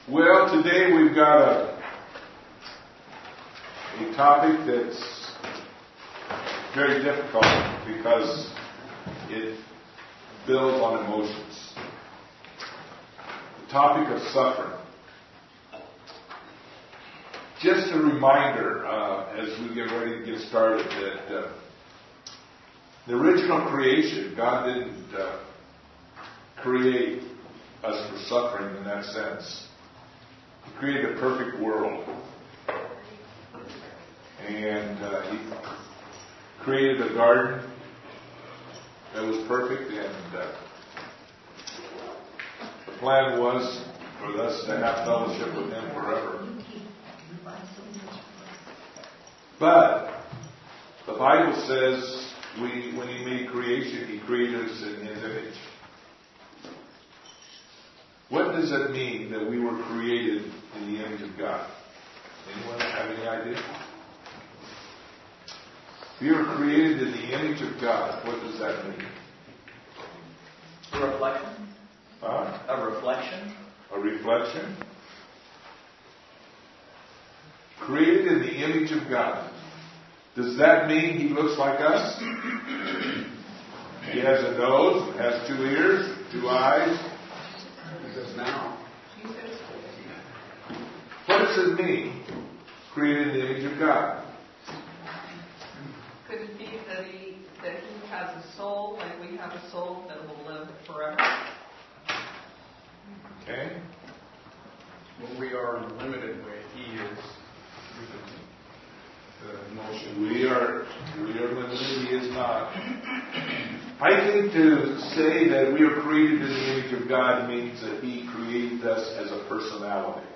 Well, today we've got a topic that's very difficult because it builds on emotions. The topic of suffering. Just a reminder, as we get ready to get started, that the original creation, God didn't create us for suffering in that sense. He created a perfect world. And He created a garden that was perfect, and the plan was for us to have fellowship with Him forever. But the Bible says when He made creation, He created us in His image. What does it mean that we were created in the image of God? Anyone have any idea? We were created in the image of God. What does that mean? A reflection? A reflection? A reflection? Created in the image of God. Does that mean He looks like us? He has a nose, has 2 ears, 2 eyes. He does now. What does it mean? Created in the image of God. Could it be that he has a soul, like we have a soul that will live forever? Okay. Well, we are in a limited way. He is. The emotion. We are limited. He is not. I think to say that we are created in the image of God means that He created us as a personality.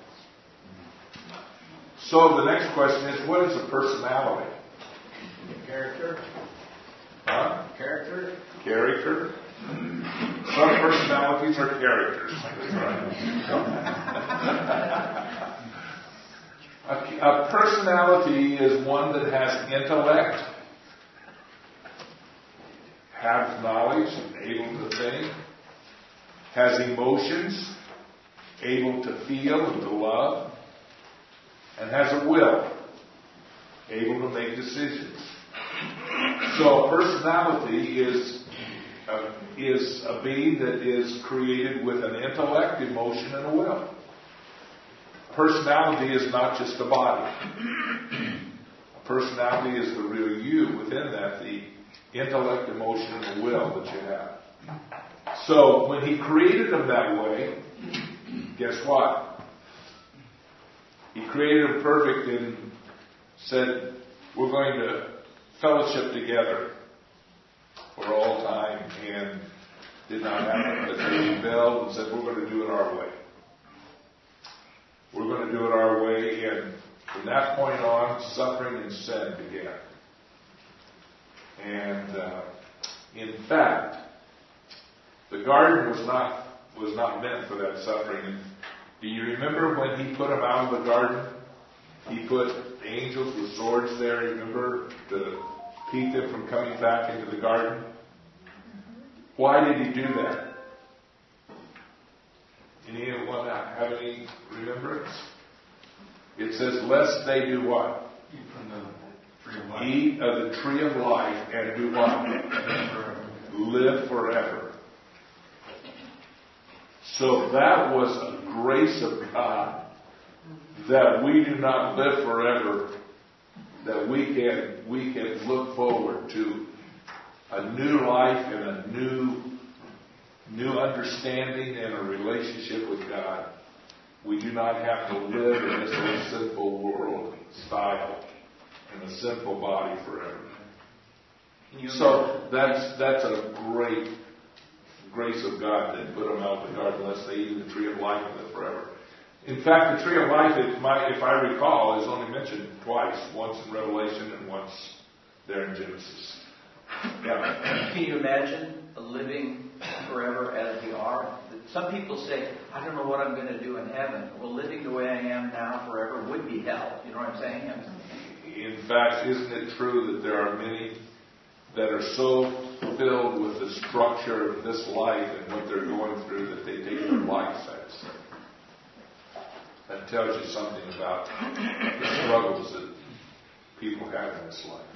So the next question is, what is a personality? Character. Huh? Character. Character. Some personalities are characters. A personality is one that has intellect, has knowledge, able to think, has emotions, able to feel and to love, and has a will, able to make decisions. So a personality is a being that is created with an intellect, emotion, and a will. Personality is not just a body. A personality is the real you within that, the intellect, emotion, and the will that you have. So when He created them that way, guess what? He created them perfect and said, we're going to fellowship together for all time, and did not happen. But He rebelled and said, we're going to do it our way. We're going to do it our way, and from that point on, suffering and sin began. And in fact, the garden was not meant for that suffering. And do you remember when He put them out of the garden? He put angels with swords there, remember, to keep them from coming back into the garden? Why did He do that? Anyone have any remembrance? It says, lest they do what? Eat from the tree of life. Eat of the tree of life and do what? Live forever. So that was a grace of God that we do not live forever, that we can look forward to a new life and a new understanding and a relationship with God. We do not have to live in this old sinful world style in a sinful body forever. So that's a great grace of God that put them out of the garden lest they eat the tree of life and live forever. In fact, the tree of life, if I recall, is only mentioned twice, once in Revelation and once there in Genesis. Yeah. Can you imagine living forever as we are? Some people say, I don't know what I'm going to do in heaven. Well, living the way I am now forever would be hell. You know what I'm saying? In fact, isn't it true that there are many that are so filled with the structure of this life and what they're going through that they take their life, I'd say. tells you something about the struggles that people have in this life.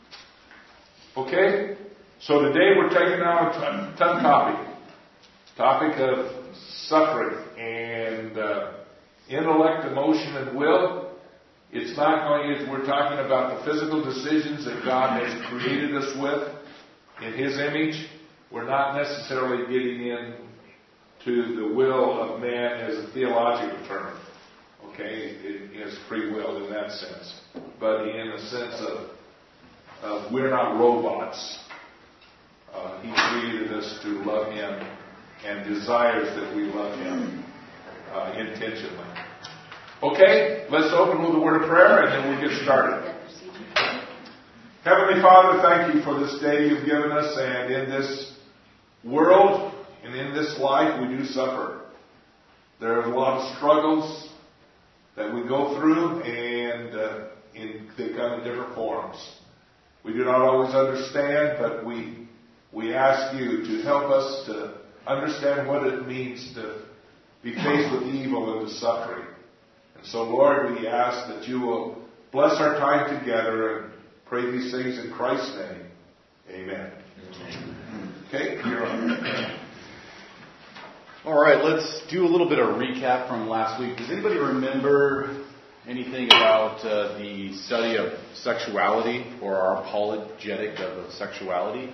Okay? So today we're taking on a tough topic of suffering and intellect, emotion, and will. It's not going. We're talking about the physical decisions that God has created us with in His image. We're not necessarily getting into the will of man as a theological term. Okay, it is free will in that sense, but in the sense of we're not robots. He created us to love Him and desires that we love Him intentionally. Okay, let's open with a word of prayer and then we'll get started. Heavenly Father, thank you for this day you've given us, and in this world and in this life we do suffer. There are a lot of struggles that we go through, and they come in different forms. We do not always understand, but we ask you to help us to understand what it means to be faced with evil and the suffering. And so, Lord, we ask that you will bless our time together and pray these things in Christ's name. Amen. Okay, you're on. All right, let's do a little bit of recap from last week. Does anybody remember anything about the study of sexuality or our apologetic of sexuality?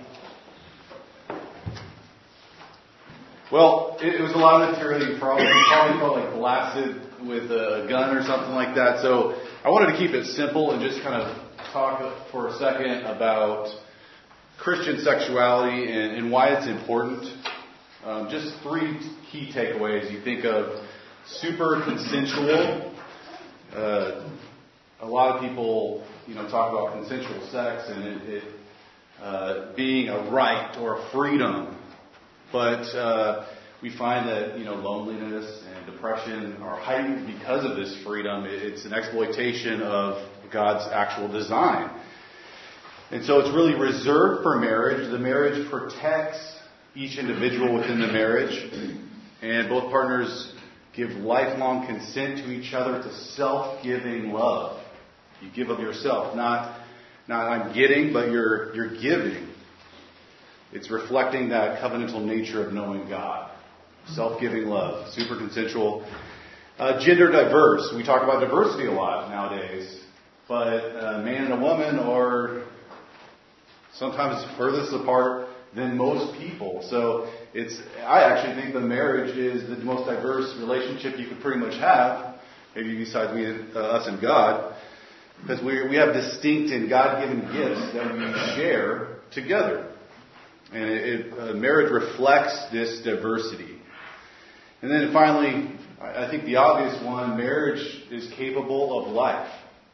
Well, it was a lot of material. You probably felt like blasted with a gun or something like that. So I wanted to keep it simple and just kind of talk for a second about Christian sexuality and why it's important. Just 3 key takeaways. You think of super consensual. A lot of people, talk about consensual sex and it being a right or a freedom. But we find that, loneliness and depression are heightened because of this freedom. It's an exploitation of God's actual design. And so it's really reserved for marriage. The marriage protects each individual within the marriage. And both partners give lifelong consent to each other. It's a self-giving love. You give of yourself. Not I'm getting, but you're giving. It's reflecting that covenantal nature of knowing God. Self-giving love. Super consensual. Gender diverse. We talk about diversity a lot nowadays. But a man and a woman are sometimes furthest apart than most people. So I actually think the marriage is the most diverse relationship you could pretty much have, maybe besides us and God, because we have distinct and God-given gifts that we share together. And marriage reflects this diversity. And then finally, I think the obvious one, marriage is capable of life.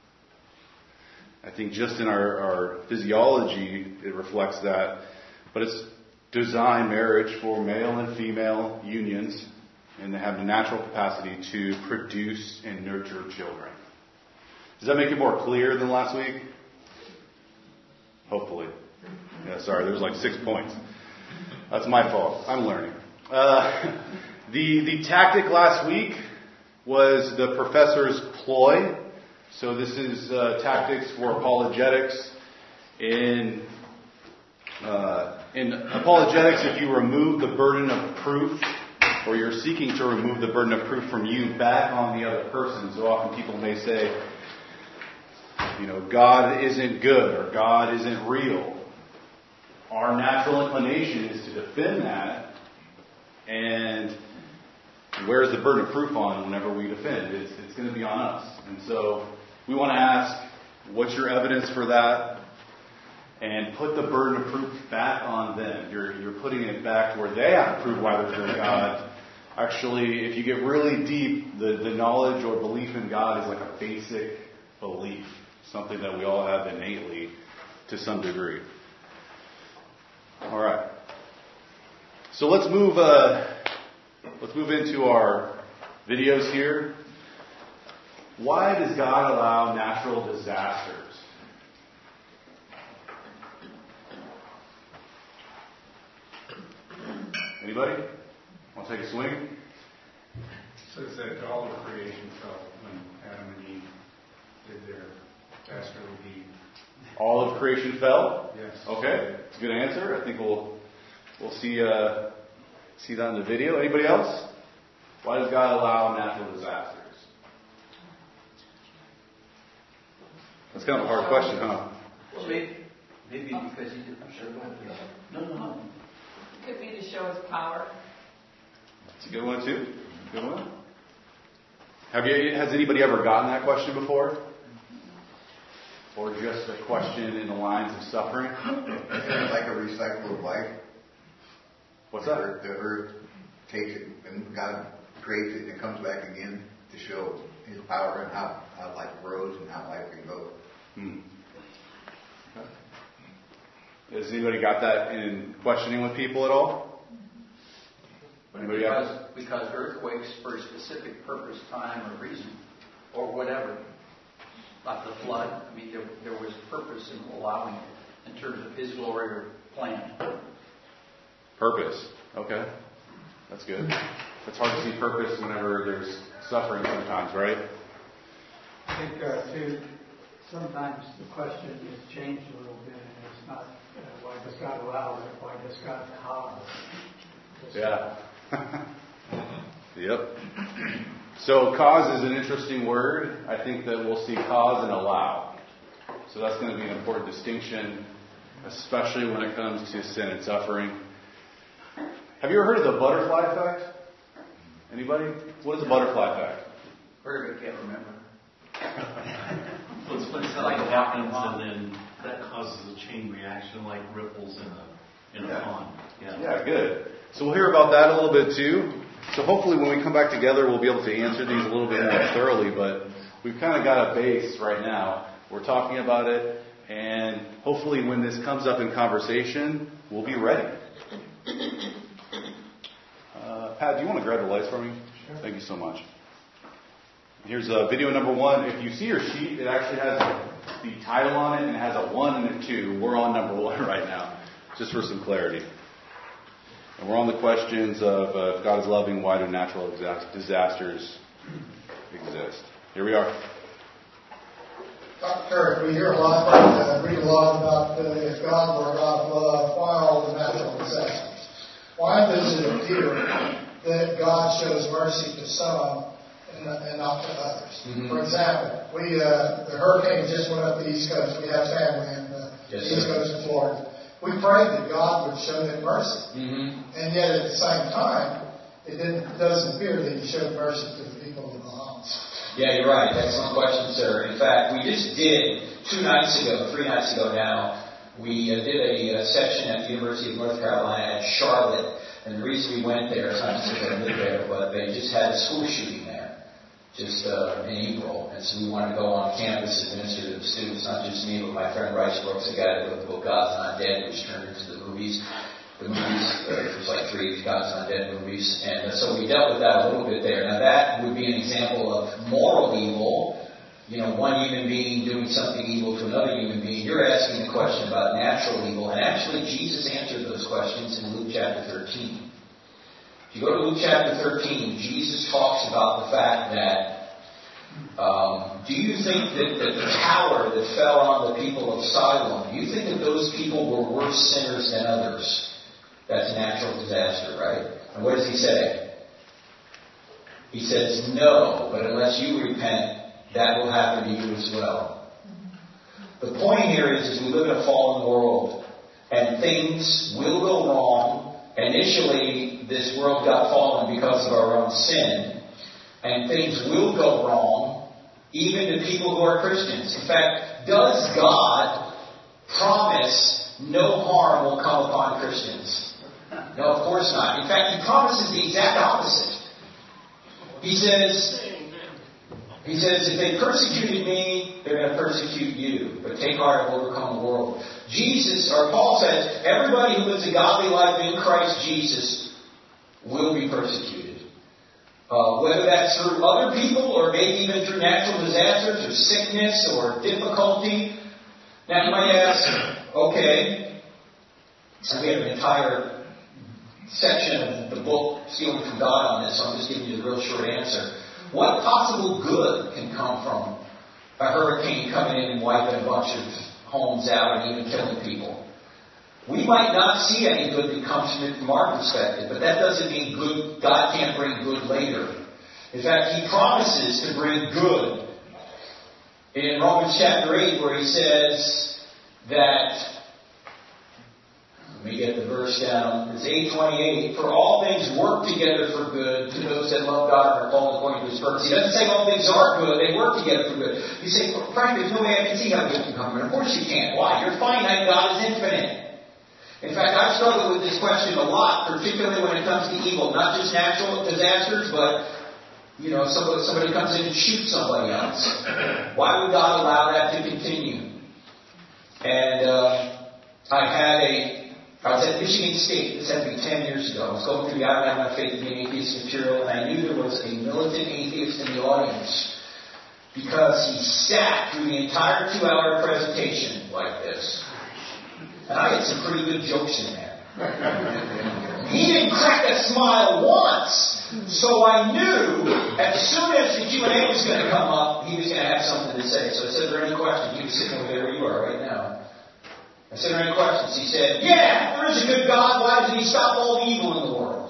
I think just in our physiology, it reflects that. But it's designed marriage for male and female unions, and they have the natural capacity to produce and nurture children. Does that make it more clear than last week? Hopefully. Yeah, sorry, there was like 6 points. That's my fault. I'm learning. The tactic last week was the professor's ploy. So this is tactics for apologetics. In apologetics, if you remove the burden of proof, or you're seeking to remove the burden of proof from you back on the other person, so often people may say, God isn't good or God isn't real. Our natural inclination is to defend that, and where's the burden of proof on whenever we defend? It's going to be on us. And so we want to ask, what's your evidence for that? And put the burden of proof back on them. You're putting it back to where they have to prove why they're from God. Actually, if you get really deep, the knowledge or belief in God is like a basic belief, something that we all have innately to some degree. All right. So let's move into our videos here. Why does God allow natural disasters? Anybody? Want to take a swing? says that all of creation fell when Adam and Eve did their dastardly deed. All of creation fell? Yes. Okay, it's a good answer. I think we'll see that in the video. Anybody else? Why does God allow natural disasters? That's kind of a hard question, huh? Well, maybe because he did. I'm sure. No. It could be to show his power. It's a good one too. Good one. Has anybody ever gotten that question before? Or just a question in the lines of suffering? Isn't it like a recycle of life? What's that? The earth takes it and God creates it and it comes back again to show His power and how life grows and how life can go. Okay. Has anybody got that in questioning with people at all? Because earthquakes for a specific purpose, time, or reason, or whatever, like the flood. I mean, there was purpose in allowing it in terms of His glory or plan. Purpose. Okay. That's good. It's hard to see purpose whenever there's suffering sometimes, right? I think, too, sometimes the question is changed a little bit, and it's not why does God allow it, why does God allow it? Yeah. Yep. So cause is an interesting word. I think that we'll see cause and allow. So that's going to be an important distinction, especially when it comes to sin and suffering. Have you ever heard of the butterfly effect? Anybody? What is the butterfly effect? Heard of it, can't remember. Well, it's when something happens and then that causes a chain reaction like ripples in a pond. Yeah, good. So we'll hear about that a little bit too. So hopefully when we come back together, we'll be able to answer these a little bit more thoroughly. But we've kind of got a base right now. We're talking about it. And hopefully when this comes up in conversation, we'll be ready. Pat, do you want to grab the lights for me? Sure. Thank you so much. Here's video number 1. If you see your sheet, it actually has the title on it and it has a 1 and a 2. We're on number 1 right now, just for some clarity. And we're on the questions of if God is loving, why do natural disasters exist? Here we are. Dr. Kirk, we hear a lot about, read a lot about if God were a God of love, why all the natural disasters? Why does it appear that God shows mercy to some and not to others? Mm-hmm. For example, the hurricane just went up the East Coast. We have family in the East Coast of Florida. We prayed that God would show them mercy. Mm-hmm. And yet at the same time, it doesn't appear that He showed mercy to the people of the Bahamas. Yeah, you're right. Excellent question, sir. In fact, we just did 3 nights ago now, we did a section at the University of North Carolina at Charlotte. And the reason we went there, it's not just because I live there, but they just had a school shooting there just in April. And so we wanted to go on campus and minister to the students, not just me, but my friend Bryce Brooks, the guy that wrote the book God's Not Dead, which turned into the movies. There's like 3 God's Not Dead movies. And so we dealt with that a little bit there. Now that would be an example of moral evil. You know, one human being doing something evil to another human being. You're asking a question about natural evil. And actually, Jesus answered those questions in Luke chapter 13. If you go to Luke chapter 13, Jesus talks about the fact that do you think that the tower that fell on the people of Siloam, do you think that those people were worse sinners than others? That's a natural disaster, right? And what does He say? He says, no, but unless you repent, that will happen to you as well. The point here is we live in a fallen world, and things will go wrong. Initially, this world got fallen because of our own sin, and things will go wrong, even to people who are Christians. In fact, does God promise no harm will come upon Christians? No, of course not. In fact, He promises the exact opposite. He says, if they persecuted me, they're going to persecute you. But take heart, I've overcome the world. Paul says, everybody who lives a godly life in Christ Jesus will be persecuted. Whether that's through other people or maybe even through natural disasters or sickness or difficulty. Now you might ask, okay, so we have an entire section of the book, Stealing from God, on this, so I'm just giving you the real short answer. What possible good can come from a hurricane coming in and wiping a bunch of homes out and even killing people? We might not see any good that comes from it from our perspective, but that doesn't mean good. God can't bring good later. In fact, He promises to bring good. In Romans chapter 8, where He says that, let me get the verse down. It's 8:28. For all things work together for good to those that love God and are called according to His purpose. He doesn't say all things are good. They work together for good. You say, well, Frank, there's no way I can see how good can come from it. Of course you can't. Why? You're finite. God is infinite. In fact, I've struggled with this question a lot, particularly when it comes to evil. Not just natural disasters, but, somebody comes in and shoots somebody else. Why would God allow that to continue? And I was at Michigan State. This had to be 10 years ago. I was going through the I Don't Have Enough Faith to Be an Atheist material, and I knew there was a militant atheist in the audience because he sat through the entire 2-hour presentation like this. And I had some pretty good jokes in there. He didn't crack a smile once. So I knew as soon as the Q&A was going to come up, he was going to have something to say. So I said, are there any questions? He was sitting over there where you are right now. I said, are there any questions? He said, yeah, there is a good God. Why doesn't He stop all the evil in the world?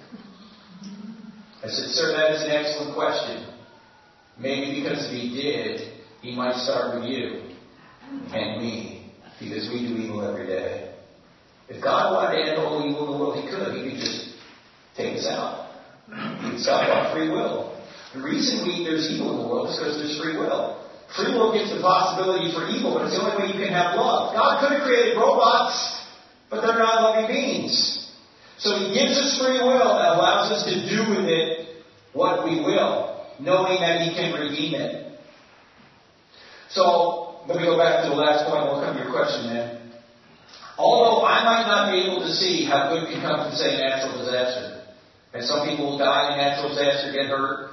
I said, sir, that is an excellent question. Maybe because if He did, He might start with you and me. Because we do evil every day. If God wanted to end all evil in the world, He could. He could just take us out. He could stop our free will. The reason there's evil in the world is because there's free will. Free will gives the possibility for evil, but it's the only way you can have love. God could have created robots, but they're not loving beings. So He gives us free will and allows us to do with it what we will, knowing that He can redeem it. So, let me go back to the last point and we'll come to your question, man. Although I might not be able to see how good can come from, say, natural disaster, and some people will die in a natural disaster, get hurt,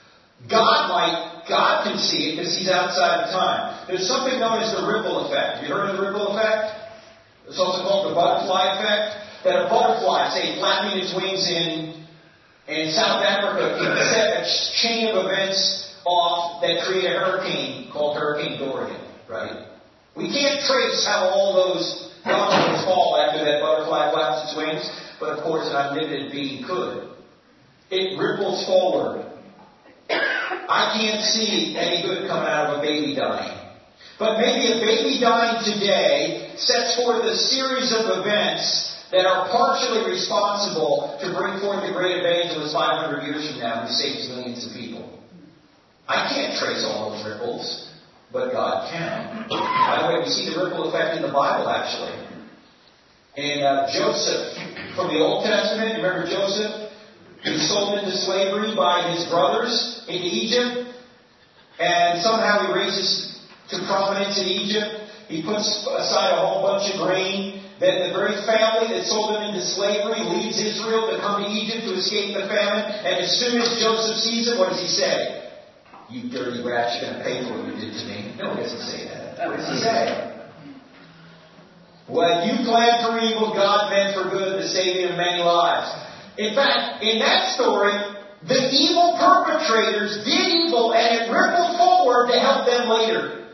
God can see it because He's outside of time. There's something known as the ripple effect. Have you heard of the ripple effect? It's also called the butterfly effect. That a butterfly, say, flapping its wings in South Africa, can set a chain of events off that create a hurricane called Hurricane Dorian. Right? We can't trace how all those dominoes fall after that butterfly flaps its wings, but of course an unlimited being could. It ripples forward. I can't see any good coming out of a baby dying. But maybe a baby dying today sets forth a series of events that are partially responsible to bring forth the great evangelist 500 years from now who saves millions of people. I can't trace all those ripples. But God can. By the way, we see the ripple effect in the Bible, actually. In Joseph, from the Old Testament, remember Joseph? He was sold into slavery by his brothers into Egypt. And somehow he raises to prominence in Egypt. He puts aside a whole bunch of grain. Then the very family that sold him into slavery leaves Israel to come to Egypt to escape the famine. And as soon as Joseph sees it, what does he say? You dirty rats, you're going to pay for what you did to me. No, he doesn't say that. What does he say? What you planned for evil, God meant for good, the saving of many lives. In fact, in that story, the evil perpetrators did evil and it rippled forward to help them later.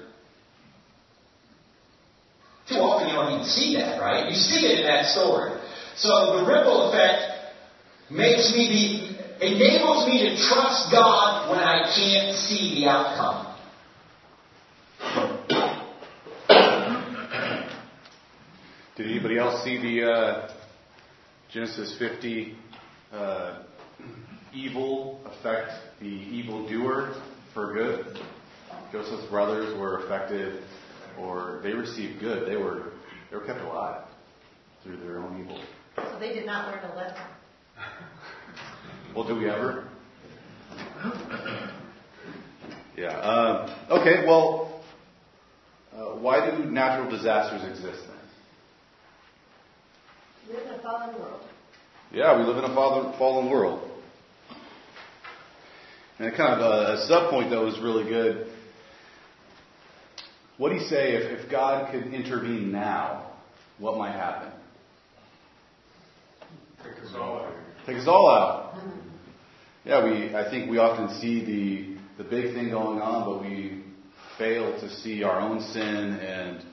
Too often you don't even see that, right? You see it in that story. So the ripple effect enables me to trust God when I can't see the outcome. Did anybody else see the Genesis 50 evil affect the evildoer for good? Joseph's brothers were affected, or they received good. They were kept alive through their own evil. So they did not learn a lesson. Well, do we ever? Yeah. Okay, well, why do natural disasters exist then? We live in a fallen world. Yeah, we live in a fallen world. And kind of a sub-point, though, is really good. What do you say if God could intervene now, what might happen? Take us Take us all out. Yeah, I think we often see the big thing going on, but we fail to see our own sin and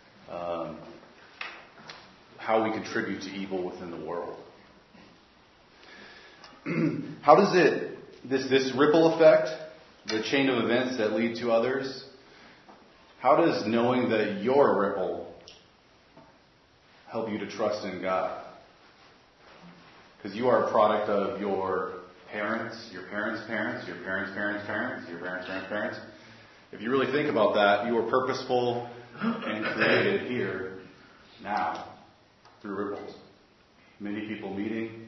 how we contribute to evil within the world. How does this ripple effect, the chain of events that lead to others, how does knowing that you're a ripple help you to trust in God? Because you are a product of your parents, your parents' parents, your parents' parents' parents, your parents' parents' parents. If you really think about that, you were purposeful and created here, now, through ripples. Many people meeting.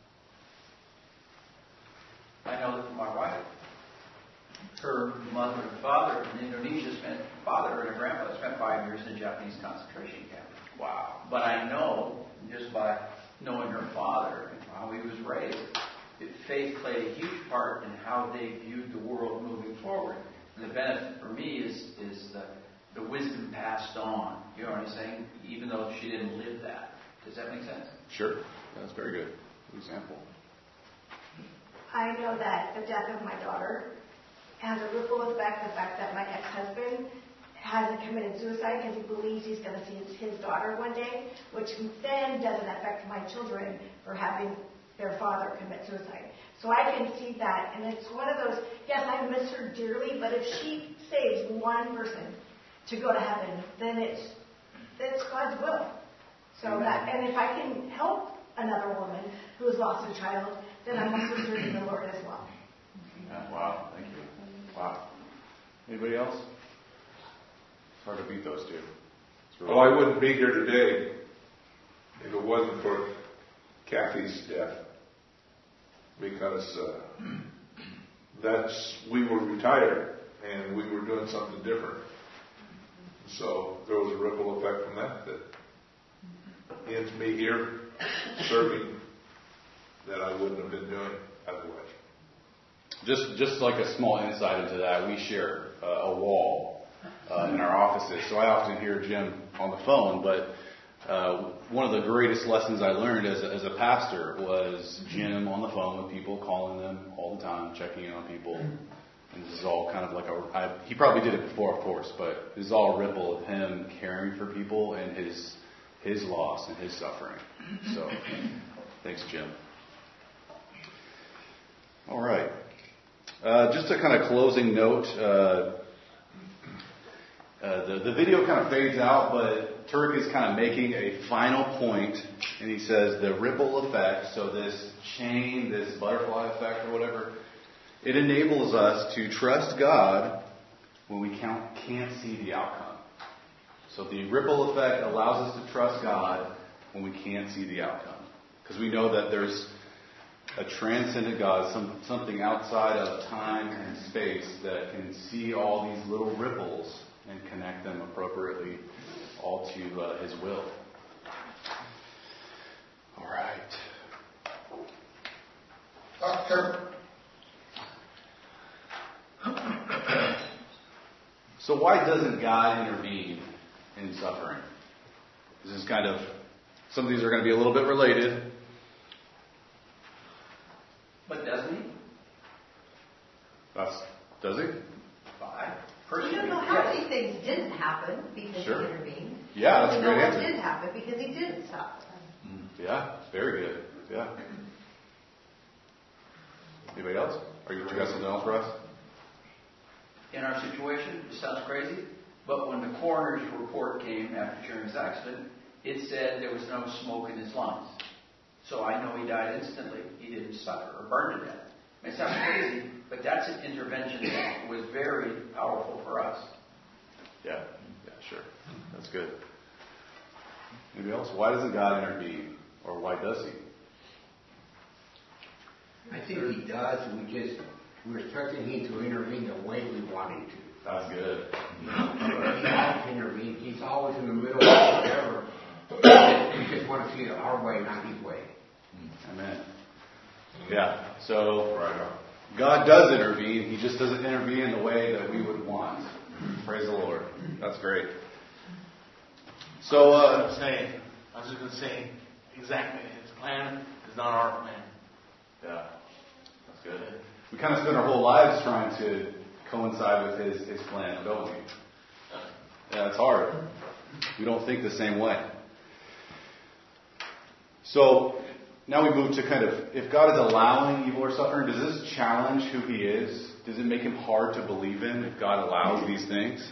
I know that my wife, her mother and father in Indonesia father and her grandfather spent 5 years in a Japanese concentration camp. Wow. But I know, just by knowing her father and how he was raised, that faith played a huge part in how they viewed the world moving forward. And the benefit for me is the wisdom passed on. You know what I'm saying? Even though she didn't live that. Does that make sense? Sure. That's very good. Good example. I know that the death of my daughter has a ripple effect, the fact that my ex-husband hasn't committed suicide because he believes he's going to see his daughter one day, which then doesn't affect my children for having their father commit suicide. So I can see that, and it's one of those, yes, I miss her dearly, but if she saves one person to go to heaven, then it's God's will. So that, and if I can help another woman who has lost a child, then I'm also serving the Lord as well. Wow, thank you. Wow. Anybody else? It's hard to beat those two. Well, I wouldn't be here today if it wasn't for Kathy's death. Because we were retired and we were doing something different. So there was a ripple effect from that ends me here serving that I wouldn't have been doing otherwise. Just like a small insight into that, we share a wall in our offices. So I often hear Jim on the phone, but one of the greatest lessons I learned as a pastor was Jim on the phone with people, calling them all the time, checking in on people. And this is all kind of like he probably did it before, of course, but this is all a ripple of him caring for people and his loss and his suffering. So, thanks, Jim. All right. Just a kind of closing note. The video kind of fades out, but Turk is kind of making a final point, and he says the ripple effect, so this chain, this butterfly effect or whatever, it enables us to trust God when we can't see the outcome. So the ripple effect allows us to trust God when we can't see the outcome. Because we know that there's a transcendent God, something outside of time and space that can see all these little ripples and connect them appropriately all to His will. All right. Doctor. So why doesn't God intervene in suffering? This is kind of, some of these are going to be a little bit related. But doesn't he? Does he? You don't know how many things didn't happen because Sure. he intervened. Yeah, that's a great answer. What did happen because he didn't stop. Yeah, very good. Yeah. Anybody else? You got something else for us? In our situation, it sounds crazy, but when the coroner's report came after Jeremy's accident, it said there was no smoke in his lungs. So I know he died instantly. He didn't suffer or burn to death. It sounds crazy, but that's an intervention that was very powerful for us. Yeah, sure. That's good. Anybody else? Why doesn't God intervene? Or why does He? I think He does. We're expecting Him to intervene the way we want Him to. That's good. He won't intervene. He's always in the middle of whatever. We just want to see it our way, not His way. Amen. Yeah. So God does intervene. He just doesn't intervene in the way that we would want. Praise the Lord. That's great. So I was just going to say exactly. His plan It's not our plan. Yeah, that's good. We kind of spend our whole lives trying to coincide with His plan, don't we? Yeah, it's hard. We don't think the same way. So now we move to kind of, if God is allowing evil or suffering, does this challenge who He is? Does it make Him hard to believe in if God allows these things?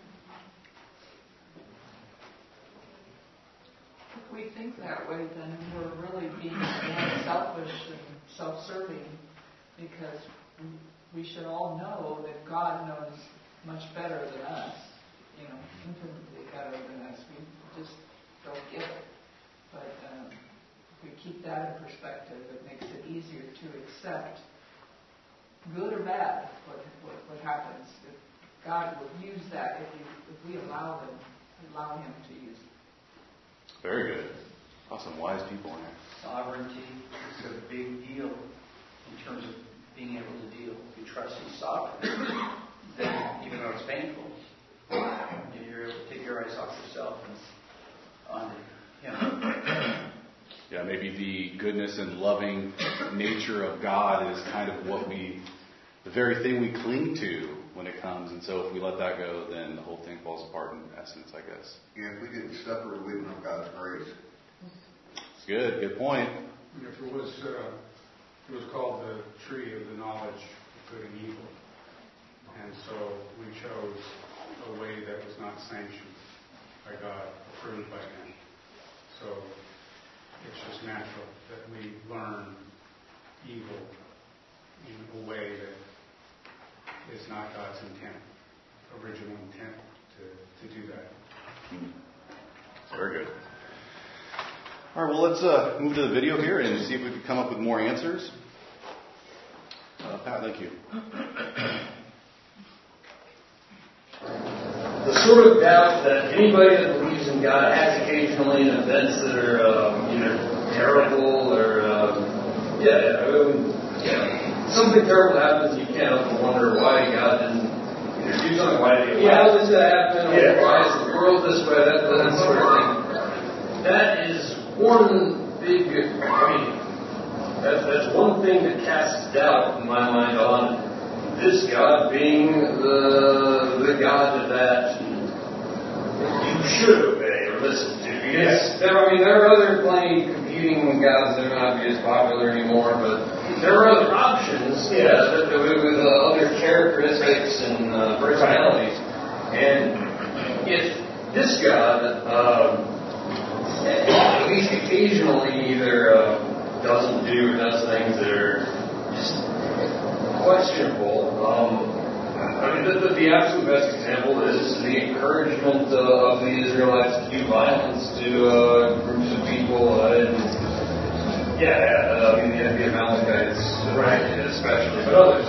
If we think that way, then we're really being more selfish and self-serving, because we should all know that God knows much better than us, infinitely better than us. We just don't get it. But if we keep that in perspective, it makes it easier to accept, good or bad, what happens. If God will use that if we allow Him to use it. Very good. Awesome, wise people in there. Sovereignty is a big deal in terms of being able to deal. If you trust He's sovereign, then even though it's painful, you're able to take your eyes off yourself and onto Him. Yeah, maybe the goodness and loving nature of God is kind of the very thing we cling to when it comes. And so if we let that go, then the whole thing falls apart in essence, I guess. Yeah, if we didn't suffer, we wouldn't know God's grace. It's good. Good point. If it was called the tree of the knowledge of good and evil. And so we chose a way that was not sanctioned by God, approved by Him. So it's just natural that we learn evil in a way that is not God's original intent to do that. Very good. All right, well, let's move to the video here and see if we can come up with more answers. Pat, thank you. The sort of doubt that anybody that believes in God has occasionally in events that are either terrible or, something terrible happens, you can't help but wonder why God didn't do something. Why did He allow this to happen? Or why is the world this way? That sort of thing. That is one big, that's one thing that casts doubt in my mind on this God being the God that you should obey or listen to. Because there are other plenty competing gods that are not as popular anymore, but there are other options with other characteristics and personalities. And if this God, at least occasionally, either doesn't do or does things that are just questionable. The absolute best example is the encouragement of the Israelites to do violence to groups of people. The Amalekites, especially, but others.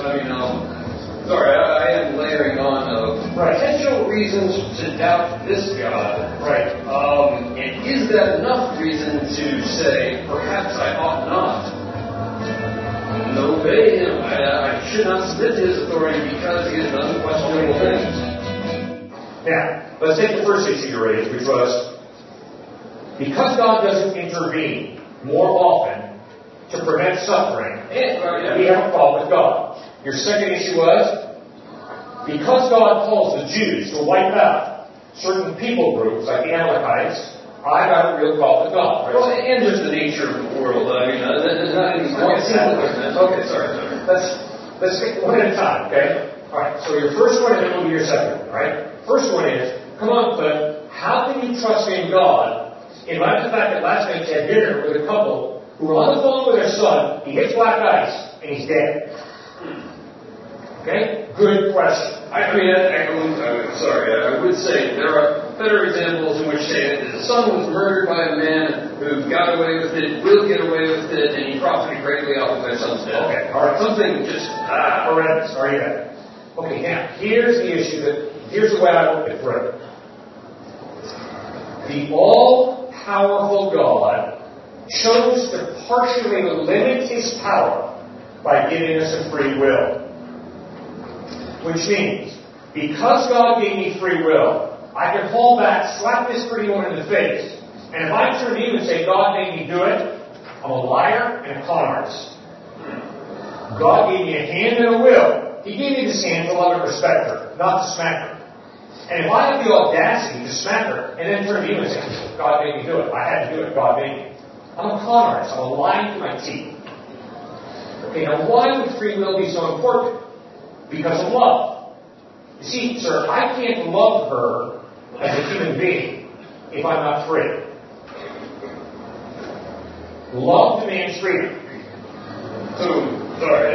I am layering on potential reasons to doubt this God. And is that enough reason to say, perhaps I ought not obey Him? I should not submit to His authority because He has done questionable things. Now, let's take the first issue you raised, which was, because God doesn't intervene more often to prevent suffering, we have a problem with God. Your second issue was, because God calls the Jews to wipe out certain people groups, like the Amalekites, I got a real problem with God. Well, and just the nature of the world. There's not any point. Okay, sorry. Let's take one at a time, okay? All right, so your first one and then we'll do your second one, all right? First one is, come on, Cliff, how can you trust in God in light of the fact that last night you had dinner with a couple who were on the phone with their son, he hits black ice, and he's dead? Okay? Good question. I would say there are better examples in which, say, the son was murdered by a man who got away with it, will get away with it, and he profited greatly off of their son's death. Okay, all right. Something just horrendous. Are you there? Okay, now, here's the issue here's the way I look at it. The all-powerful God chose to partially limit His power by giving us a free will. Which means, because God gave me free will, I can haul back, slap this pretty woman in the face, and if I turn to you and say, God made me do it, I'm a liar and a con artist. God gave me a hand and a will. He gave me this hand to love and respect her, not to smack her. And if I have the audacity to smack her and then turn to you and say, God made me do it, I had to do it, God made me. I'm a con artist. I'm lying to my teeth. Okay, now why would free will be so important? Because of love. You see, sir, I can't love her as a human being if I'm not free. Love demands freedom. Sorry,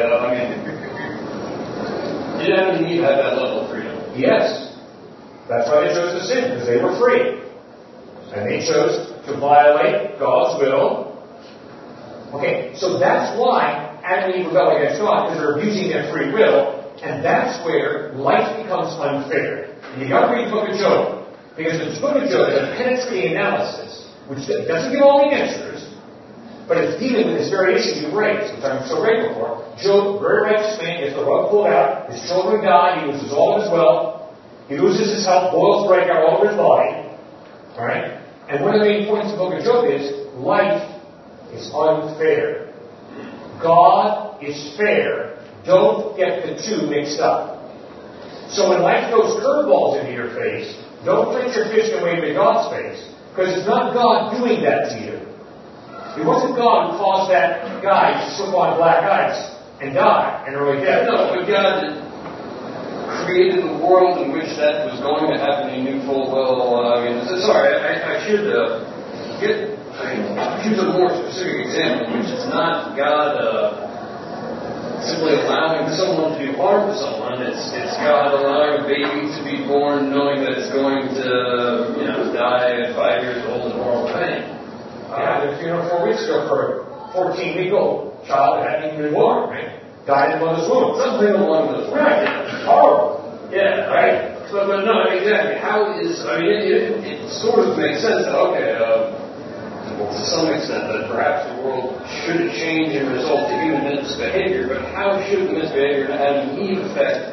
did Adam and Eve have that level of freedom? Yes. That's why they chose to sin, because they were free. And they chose to violate God's will. Okay, so that's why Adam and Eve rebel against God, because they're abusing their free will, and that's where life becomes unfair. And you got to read the book of Job, because the book of Job is a penetrating analysis, which doesn't give all the answers, but it's dealing with this very issue you raised, which I'm so grateful for. Job, very righteous man, gets the rug pulled out, his children die, he loses all of his wealth, he loses his health, boils break out all over his body. Alright? And one of the main points of the book of Job is life is unfair. God is fair. Don't get the two mixed up. So when life throws curveballs into your face, don't flinch your fist and wave in God's face, because it's not God doing that to you. It wasn't God who caused that guy to slip on black ice and die an early death. No, but God created the world in which that was going to happen. He knew full well. I should use a more specific example, which is not God simply allowing someone to do harm to someone. It's God allowing a baby to be born, knowing that it's going to die at 5 years old, a normal thing. I had a funeral 4 weeks ago for a 14-week-old child that hadn't even been born, right? Died in mother's womb. Something along those lines. Right. Horrible. Yeah, right. But no, exactly. How is, it sort of makes sense that, to some extent, that perhaps the world should change in result to human misbehavior, but how should misbehavior have any effect?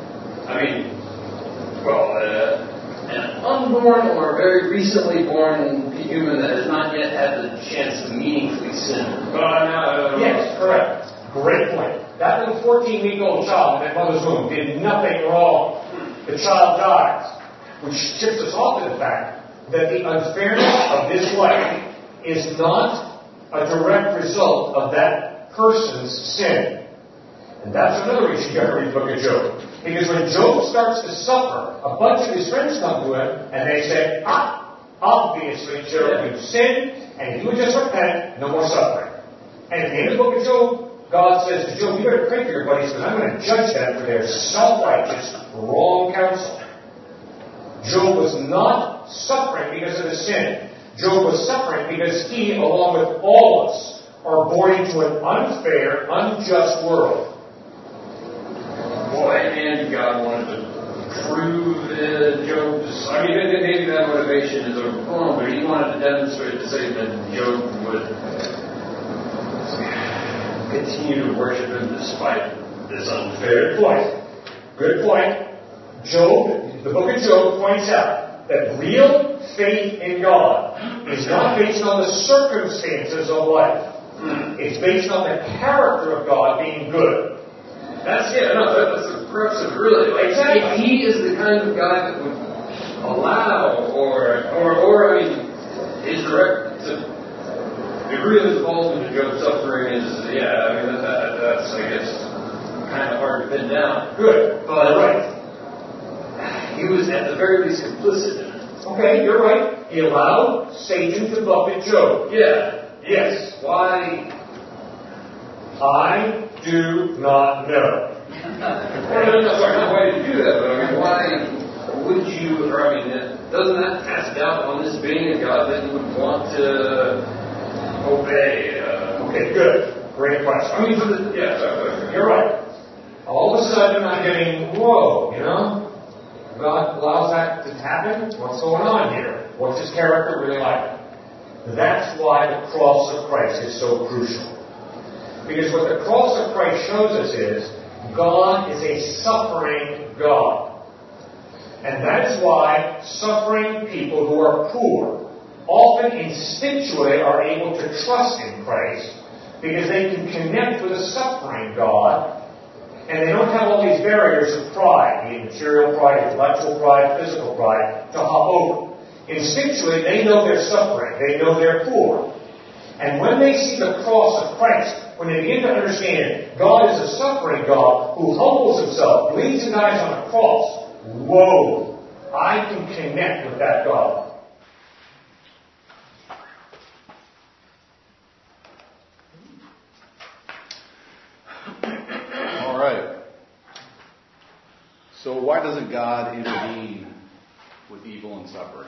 An unborn or very recently born human that has not yet had the chance to meaningfully sin. Yes, correct. Great point. That little 14-week-old child in that mother's womb did nothing wrong. The child dies, which tips us off to the fact that the unfairness of this life is not a direct result of that person's sin. And that's another reason you got to read the book of Job. Because when Job starts to suffer, a bunch of his friends come to him and they say, obviously, Job, you've sinned, and if you would just repent, no more suffering. And at the end of the book of Job, God says to Job, you better pray for your buddies, because I'm going to judge them for their self-righteous, wrong counsel. Job was not suffering because of his sin. Job was suffering because he, along with all of us, are born into an unfair, unjust world. Boy, and God wanted to prove Job's... maybe that motivation is wrong, but he wanted to demonstrate to Satan that Job would continue to worship him despite this unfair point. Good point. Job, the book of Job points out that real faith in God is not based on the circumstances of life. It's based on the character of God being good. That's the crux of it, really. Exactly. If he is the kind of guy that would allow his direct degree of involvement in Job's suffering is, that's, I guess, kind of hard to pin down. Good. But right. He was at the very least complicit in it. Okay, you're right. He allowed Satan to buffet Job. Yeah. Yes. Why? I do not know. Why did you do that? But why would you, doesn't that cast doubt on this being a God that you would want to obey? Okay, good. Great question. You're right. All of a sudden I'm getting, whoa, God allows that to happen? What's going on here? What's his character really like? That's why the cross of Christ is so crucial. Because what the cross of Christ shows us is God is a suffering God. And that is why suffering people who are poor, often instinctually are able to trust in Christ because they can connect with a suffering God, and they don't have all these barriers of pride, be it material pride, intellectual pride, physical pride, to hop over. Instinctually, they know they're suffering. They know they're poor. And when they see the cross of Christ, when they begin to understand God is a suffering God who humbles himself, bleeds and dies on a cross, whoa, I can connect with that God. All right. So why doesn't God intervene with evil and suffering?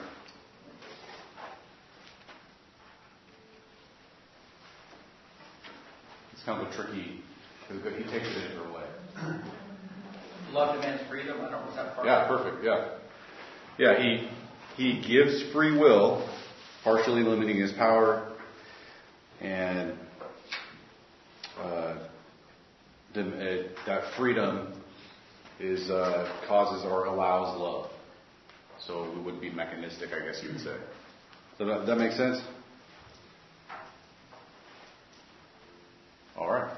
It's kind of a tricky, he takes it a different way. Love demands freedom. I don't know what that part. Yeah, perfect. Yeah, he gives free will, partially limiting his power, and that freedom is causes or allows love. So it would be mechanistic, I guess you would say. Does that make sense? All right.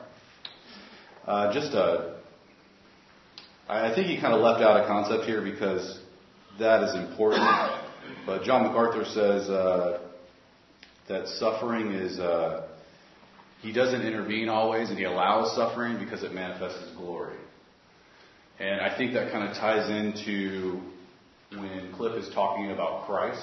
I think he kind of left out a concept here because that is important. But John MacArthur says that suffering is, he doesn't intervene always, and he allows suffering because it manifests his glory. And I think that kind of ties into when Cliff is talking about Christ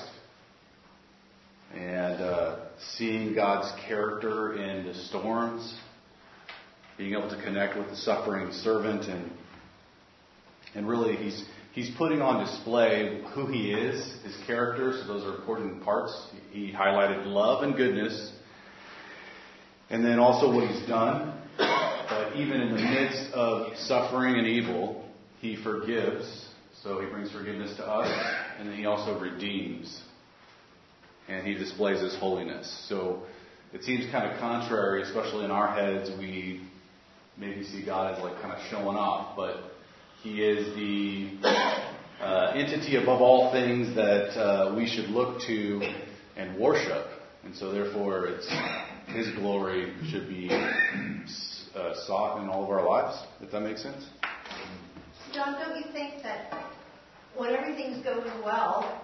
and seeing God's character in the storms, being able to connect with the suffering servant, and really he's putting on display who he is, his character. So those are important parts. He highlighted love and goodness, and then also what he's done. But even in the midst of suffering and evil, he forgives. So he brings forgiveness to us, and then he also redeems, and he displays his holiness. So it seems kind of contrary, especially in our heads. We maybe see God as like kind of showing off, but he is the entity above all things that we should look to and worship. And so therefore it's his glory should be sought in all of our lives, if that makes sense. John, don't you think that when everything's going well,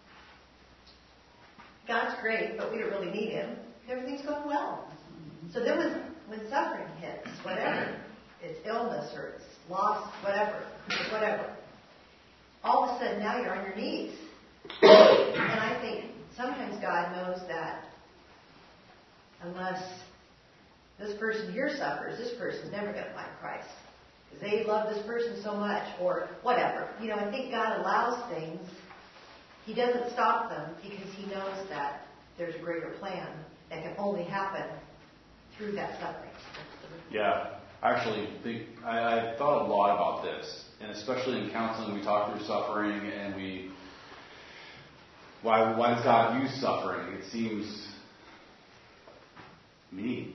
God's great, but we don't really need him. Everything's going well. So then when suffering hits, whatever, it's illness or it's loss, whatever, all of a sudden now you're on your knees. And I think sometimes God knows that unless this person here suffers, this person's never going to find Christ. Because they love this person so much, or whatever. I think God allows things. He doesn't stop them because he knows that there's a greater plan that can only happen through that suffering. Yeah, actually, I thought a lot about this, and especially in counseling, we talk through suffering, and why does God use suffering? It seems mean.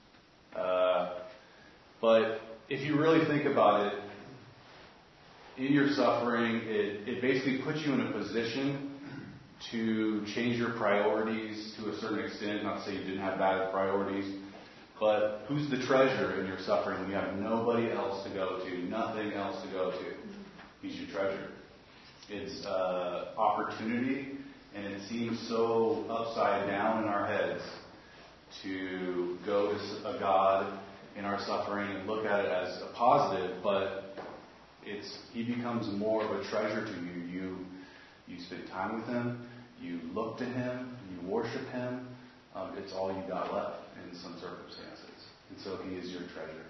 But if you really think about it, in your suffering, it basically puts you in a position to change your priorities to a certain extent. Not to say you didn't have bad priorities, but who's the treasure in your suffering when you have nobody else to go to, nothing else to go to? He's your treasure. It's opportunity, and it seems so upside down in our heads to go to a God in our suffering and look at it as a positive, but he becomes more of a treasure to you. You spend time with him, you look to him, you worship him. It's all you got left in some circumstances. And so he is your treasure.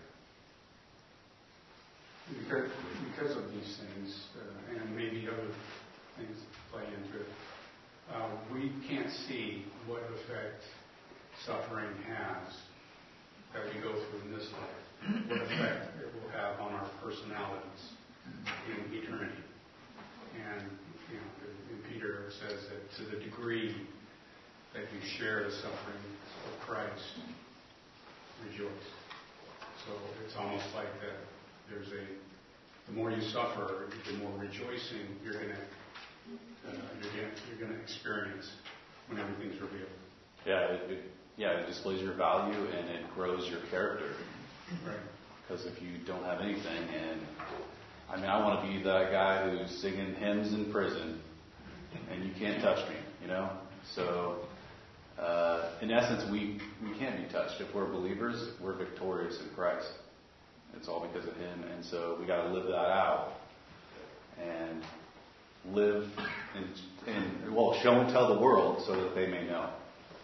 Because of these things, and maybe other things play into it, we can't see what effect suffering has that we go through in this life, what effect it will have on our personalities in eternity. And, in Peter it says that to the degree that you share the suffering of Christ, rejoice. So it's almost like that the more you suffer, the more rejoicing you're going to experience. when everything's revealed. It displays your value and it grows your character. Right. Because if you don't have anything, I want to be that guy who's singing hymns in prison, and you can't touch me, So, in essence, we can't be touched. If we're believers, we're victorious in Christ. It's all because of Him, and so we got to live that out and live and show and tell the world so that they may know.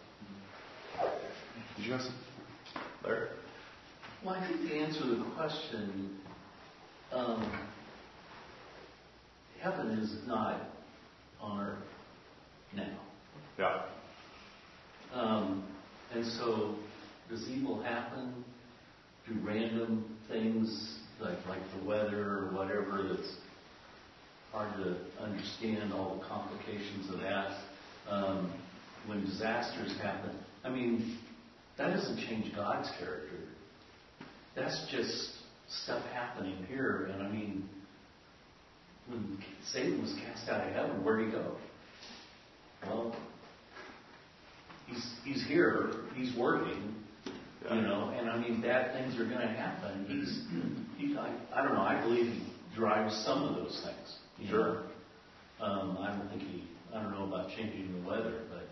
Did you have some, Larry? Well, I think the answer to the question, heaven is not on earth now. Yeah. And so, does evil happen? Do random things like the weather or whatever that's hard to understand all the complications of that? When disasters happen, that doesn't change God's character. That's just stuff happening here. And when Satan was cast out of heaven, where'd he go? Well, he's here, he's working, and bad things are going to happen. I don't know, I believe he drives some of those things. Sure. I don't know about changing the weather, but,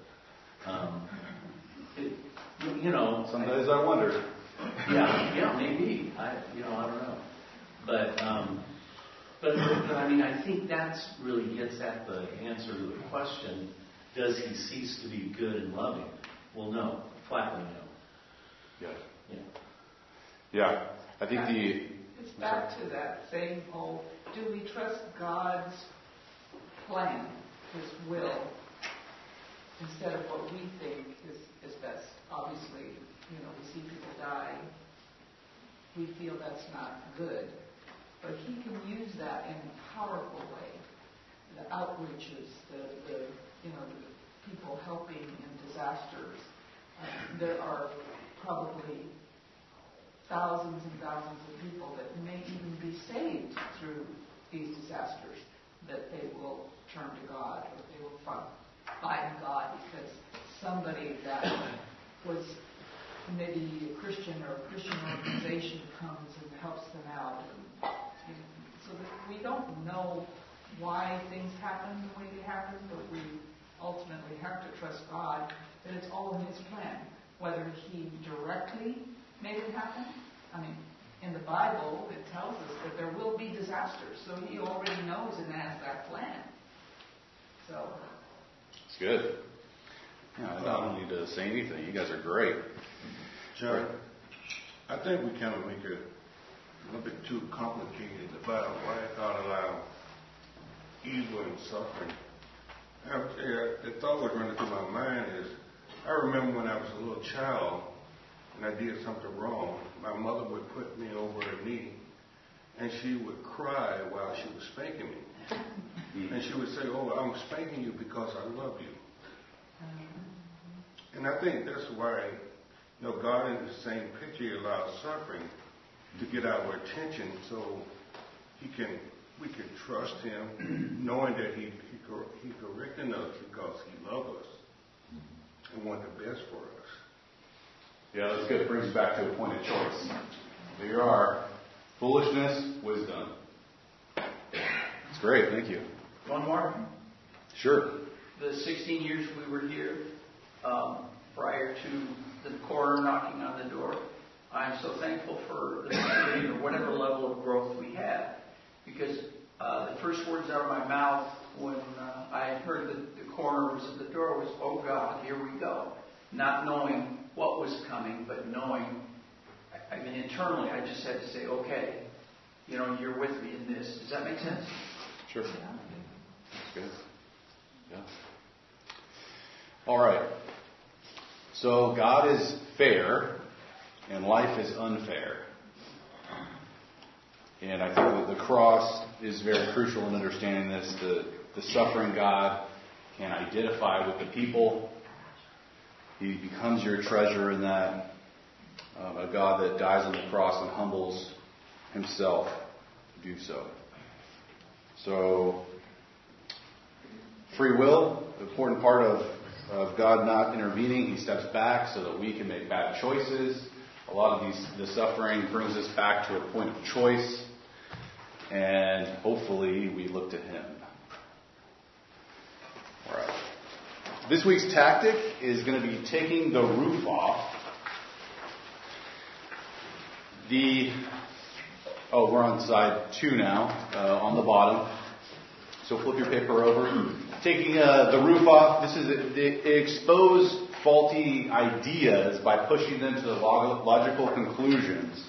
some days I wonder. Yeah, maybe. I don't know. But I think that's really gets at the answer to the question, does he cease to be good and loving? Well, no. Flatly no. Yeah. I think it's back to that same whole, do we trust God's plan, His will, instead of what we think is best? Obviously, we see people die. We feel that's not good. But He can use that in a powerful way. The outreaches, the people helping in disasters. There are probably thousands and thousands of people that may even be saved through these disasters, that they will turn to God, or they will find God because somebody that was maybe a Christian or a Christian organization comes and helps them out. So that we don't know why things happen the way they happen, but we ultimately have to trust God that it's all in His plan. Whether He directly made it happen, in the Bible it tells us that there will be disasters, so He already knows and has that plan. So it's good. I don't need to say anything. You guys are great. John, I think we kind of make it a little bit too complicated about why God allowed evil and suffering. The thought was running through my mind is, I remember when I was a little child and I did something wrong, my mother would put me over her knee and she would cry while she was spanking me. And she would say, "Oh, I'm spanking you because I love you." And I think that's why, God in the same picture, He allows suffering to get our attention so we can trust Him, knowing that He correcting us because He loves us and wants the best for us. Yeah, that's good. It brings us back to a point of choice. There are foolishness, wisdom. It's great. Thank you. One more. Sure. The 16 years we were here, prior to the coroner knocking on the door, I'm so thankful for the maturity or whatever level of growth we had. Because the first words out of my mouth when I heard that the coroner was at the door was, "Oh God, here we go." Not knowing what was coming, but knowing, internally I just had to say, okay, you're with me in this. Does that make sense? Sure. That's good. Yeah. All right. So God is fair and life is unfair. And I think that the cross is very crucial in understanding this. The suffering God can identify with the people. He becomes your treasure in that. A God that dies on the cross and humbles Himself to do so. So, free will, the important part of of God not intervening. He steps back so that we can make bad choices. A lot of the suffering brings us back to a point of choice, and hopefully we look to Him. All right. This week's tactic is going to be taking the roof off. We're on side 2 now, on the bottom. So flip your paper over. Taking the roof off, this is the expose faulty ideas by pushing them to the logical conclusions.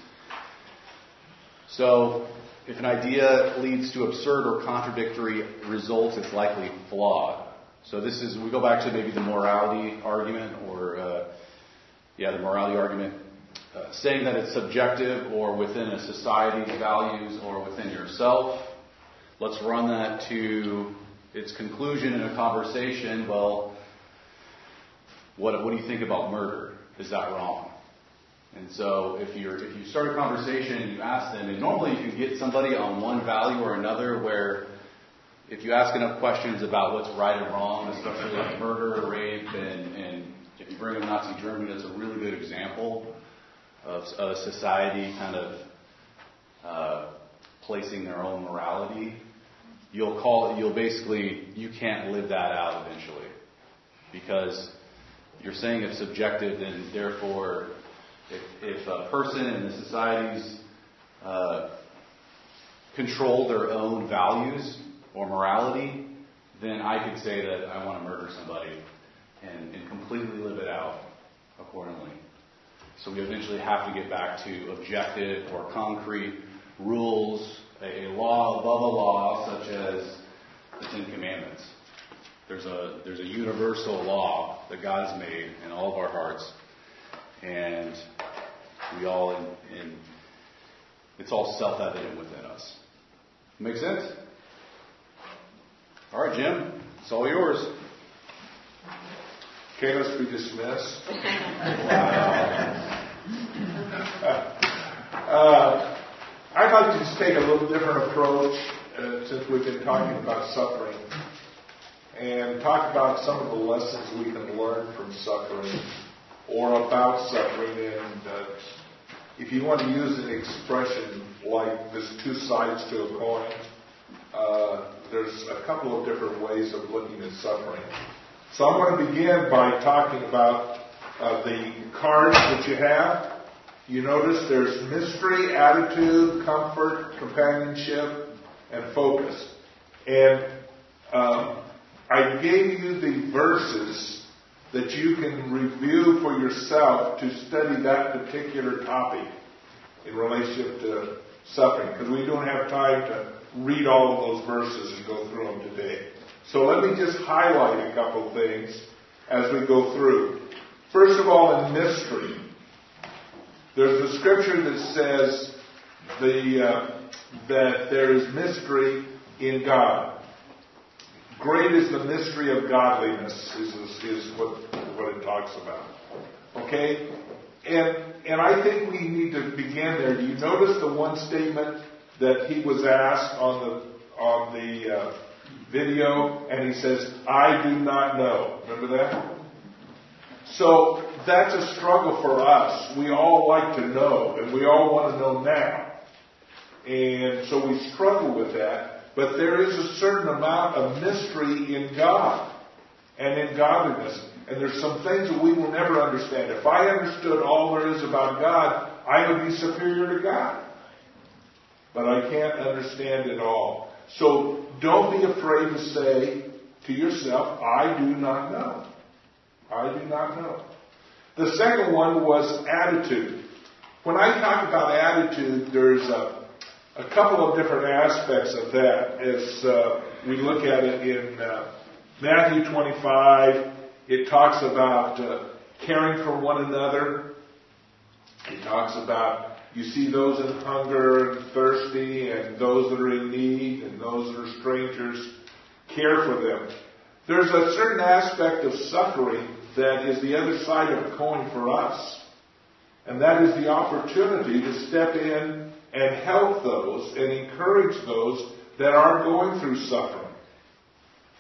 So if an idea leads to absurd or contradictory results, it's likely flawed. So we go back to maybe the morality argument, the morality argument. Saying that it's subjective or within a society's values or within yourself. Let's run that to its conclusion in a conversation. Well, what do you think about murder? Is that wrong? And so if you start a conversation and you ask them, and normally you can get somebody on one value or another, where if you ask enough questions about what's right and wrong, especially like murder or rape, and if you bring up Nazi Germany, that's a really good example of a society kind of placing their own morality. You can't live that out eventually, because you're saying it's subjective, and therefore, if a person in the society's control their own values or morality, then I could say that I want to murder somebody and completely live it out accordingly. So we eventually have to get back to objective or concrete rules, a law above a law, such as the Ten Commandments. There's a universal law that God's made in all of our hearts, and we all it's all self-evident within us. Make sense? All right, Jim, it's all yours. Okay, let's be dismissed. I'd like to just take a little different approach since we've been talking about suffering, and talk about some of the lessons we can learn from suffering or about suffering. And if you want to use an expression like there's two sides to a coin, there's a couple of different ways of looking at suffering. So I'm going to begin by talking about the cards that you have. You notice there's mystery, attitude, comfort, companionship, and focus. And I gave you the verses that you can review for yourself to study that particular topic in relationship to suffering, because we don't have time to read all of those verses and go through them today. So let me just highlight a couple things as we go through. First of all, in mystery, there's a scripture that says that there is mystery in God. Great is the mystery of godliness, is what it talks about. Okay? And I think we need to begin there. Do you notice the one statement that he was asked on the video, and he says, I do not know. Remember that? So that's a struggle for us. We all like to know, and we all want to know now. And so we struggle with that. But there is a certain amount of mystery in God and in godliness. And there's some things that we will never understand. If I understood all there is about God, I would be superior to God. But I can't understand it all. So don't be afraid to say to yourself, I do not know. I do not know. The second one was attitude. When I talk about attitude, there's a couple of different aspects of that. As we look at it in Matthew 25, it talks about caring for one another. It talks about you see those in hunger and thirsty, and those that are in need, and those that are strangers. Care for them. There's a certain aspect of suffering that is the other side of the coin for us. And that is the opportunity to step in and help those and encourage those that are going through suffering.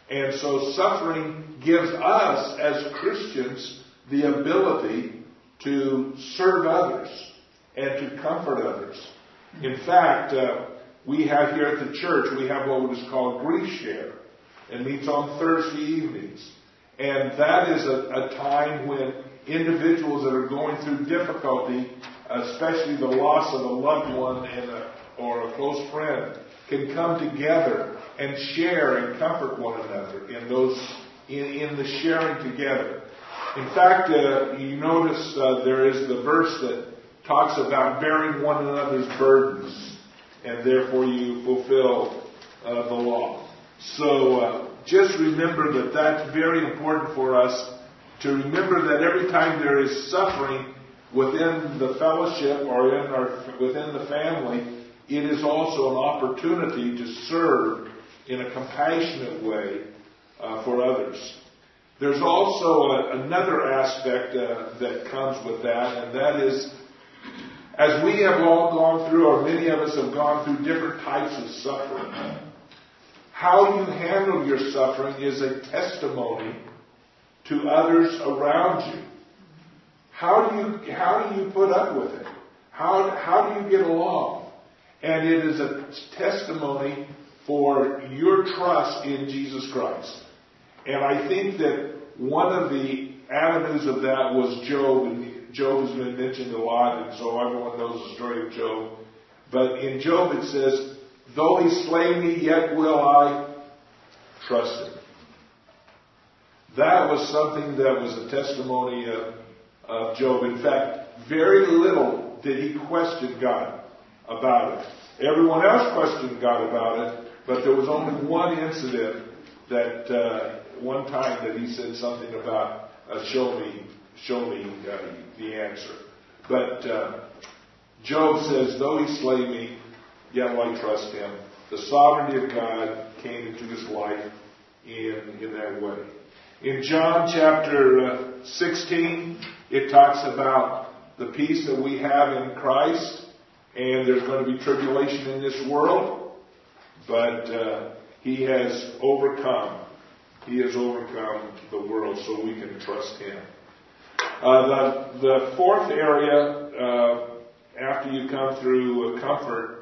And so suffering gives us, as Christians, the ability to serve others and to comfort others. In fact, we have here at the church, we have what is called Grief Share. It meets on Thursday evenings. And that is a time when individuals that are going through difficulty, especially the loss of a loved one or a close friend, can come together and share and comfort one another in the sharing together. In fact, you notice there is the verse that talks about bearing one another's burdens, and therefore you fulfill the law. So just remember that that's very important for us to remember that every time there is suffering within the fellowship or within the family, it is also an opportunity to serve in a compassionate way for others. There's also another aspect that comes with that, and that is, as we have all gone through, or many of us have gone through different types of suffering, how you handle your suffering is a testimony to others around you. How do you put up with it? How do you get along? And it is a testimony for your trust in Jesus Christ. And I think that one of the avenues of that was Job, and Job has been mentioned a lot, and so everyone knows the story of Job. But in Job it says, though he slay me, yet will I trust him. That was something that was a testimony of Job. In fact, very little did he question God about it. Everyone else questioned God about it, but there was only one incident that one time that he said something about show me the answer. But Job says, though he slay me, yet will I trust him. The sovereignty of God came into his life in that way. In John chapter 16, it talks about the peace that we have in Christ, and there's going to be tribulation in this world, but he has overcome. He has overcome the world, so we can trust him. The fourth area, after you come through comfort,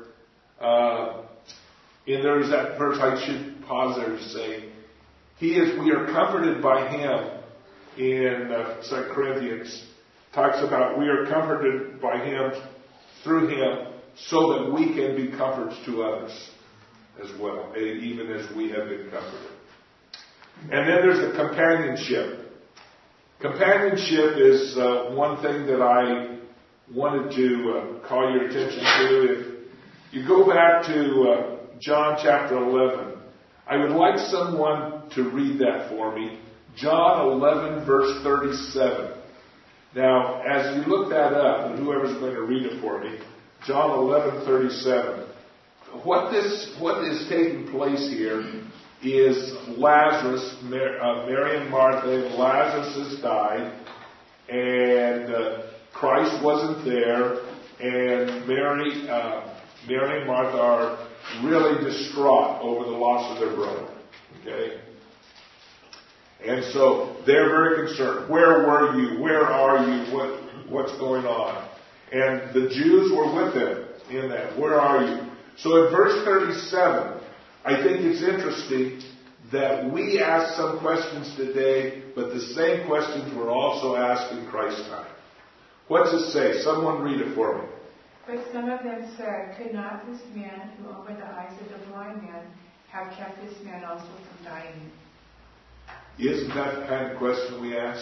and there's that verse I should pause there to say, we are comforted by him in 2 Corinthians. Talks about we are comforted by him, through him, so that we can be comforts to others as well, even as we have been comforted. And then there's the companionship. Companionship is one thing that I wanted to call your attention to. If you go back to John chapter 11, I would like someone to read that for me. John 11, verse 37. Now, as you look that up, and whoever's going to read it for me, John 11, 37. What is taking place here is Lazarus, Mary and Martha, and Lazarus has died, and Christ wasn't there, and Mary and Martha are really distraught over the loss of their brother. Okay? And so they're very concerned. Where were you? Where are you? What's going on? And the Jews were with them in that. Where are you? So in verse 37, I think it's interesting that we ask some questions today, but the same questions were also asked in Christ's time. What's it say? Someone read it for me. But some of them said, could not this man who opened the eyes of the blind man have kept this man also from dying? Isn't that the kind of question we ask?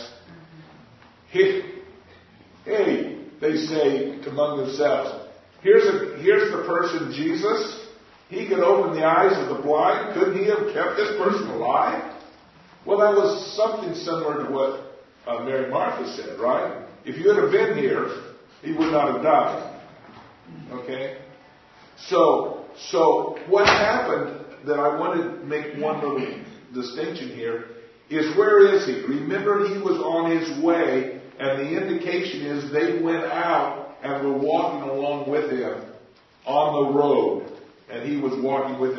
Hey, they say among themselves, here's the person, Jesus. He could open the eyes of the blind. Couldn't he have kept this person alive? Well, that was something similar to what Mary and Martha said, right? If you had been here, he would not have died. Okay? So what happened that I want to make one little distinction here is, where is he? Remember, he was on his way, and the indication is they went out and were walking along with him on the road, and he was walking with them.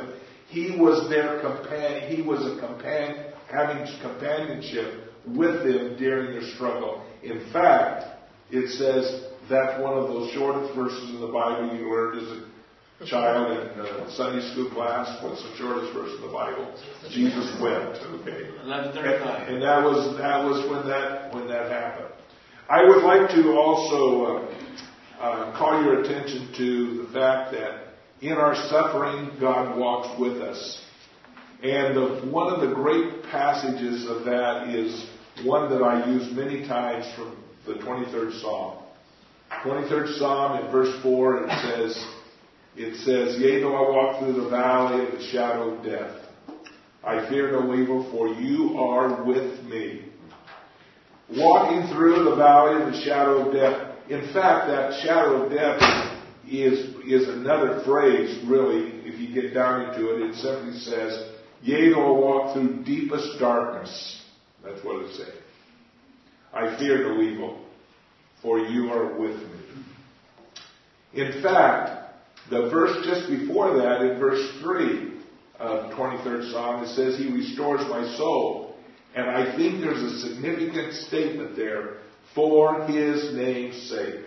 He was their companion. He was having companionship with them during their struggle. In fact, it says that's one of those shortest verses in the Bible you learned as a child in Sunday school class. What's the shortest verse in the Bible? Jesus wept. Okay. 11:35. And that was when that happened. I would like to also call your attention to the fact that in our suffering, God walks with us. And one of the great passages of that is one that I use many times from the 23rd Psalm. 23rd Psalm in verse 4, it says, Yea, though I walk through the valley of the shadow of death, I fear no evil, for you are with me. Walking through the valley of the shadow of death. In fact, that shadow of death is another phrase, really, if you get down into it. It simply says, Yea, though I walk through deepest darkness. That's what it says. I fear no evil, for you are with me. In fact, the verse just before that, in verse 3 of the 23rd Psalm, it says, He restores my soul. And I think there's a significant statement there, for His name's sake.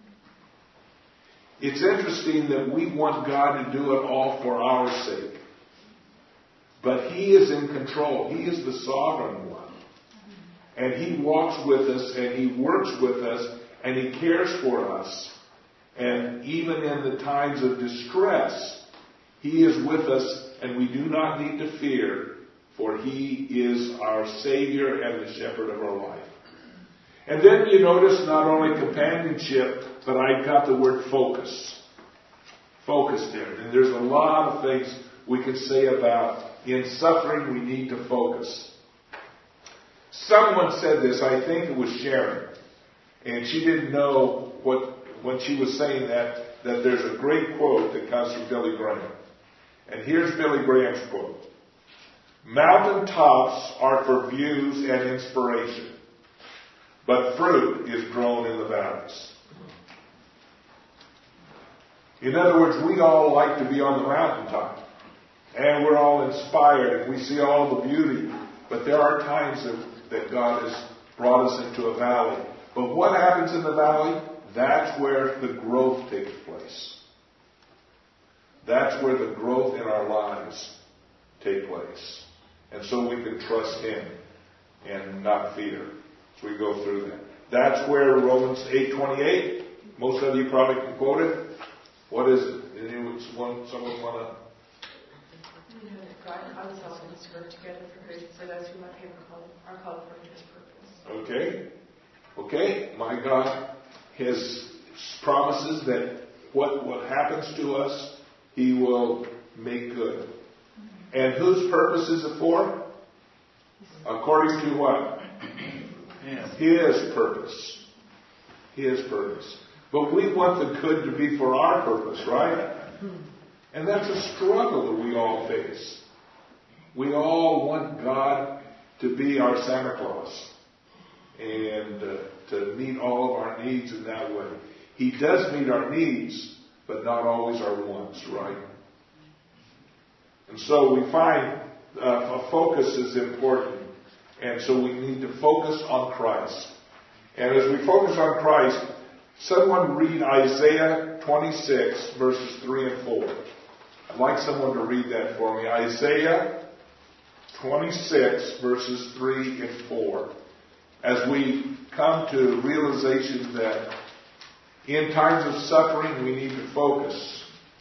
It's interesting that we want God to do it all for our sake. But He is in control. He is the sovereign one. And He walks with us, and He works with us, and He cares for us. And even in the times of distress, He is with us, and we do not need to fear, for He is our Savior and the shepherd of our life. And then you notice not only companionship, but I got the word focus. Focus there. And there's a lot of things we could say about in suffering we need to focus. Someone said this, I think it was Sharon, and she didn't know when she was saying that there's a great quote that comes from Billy Graham. And here's Billy Graham's quote. Mountain tops are for views and inspiration, but fruit is grown in the valleys. In other words, we all like to be on the mountaintop, and we're all inspired, and we see all the beauty, but there are times that God has brought us into a valley. But what happens in the valley? That's where the growth takes place. That's where the growth in our lives take place. And so we can trust Him and not fear as we go through that. That's where Romans 8:28, most of you probably can quote it. What is it? Someone want to? God causes all things to work together for good, so those who love Him are called for His purpose. Okay. My God has promises that what happens to us, He will make good. And whose purpose is it for? According to what? His purpose. His purpose. But we want the good to be for our purpose, right? And that's a struggle that we all face. We all want God to be our Santa Claus and to meet all of our needs in that way. He does meet our needs, but not always our wants, right? And so we find a focus is important. And so we need to focus on Christ. And as we focus on Christ, someone read Isaiah 26, verses 3 and 4. I'd like someone to read that for me. Isaiah 26, verses 3 and 4. As we come to realization that in times of suffering, we need to focus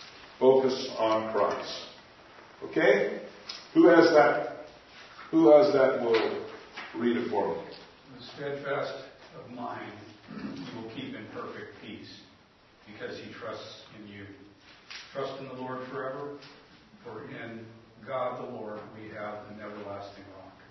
on Christ. Okay? Who has that? Who has that will read it for me? The steadfast of mind will keep in perfect peace because he trusts in you. Trust in the Lord forever, for in God the Lord we have an everlasting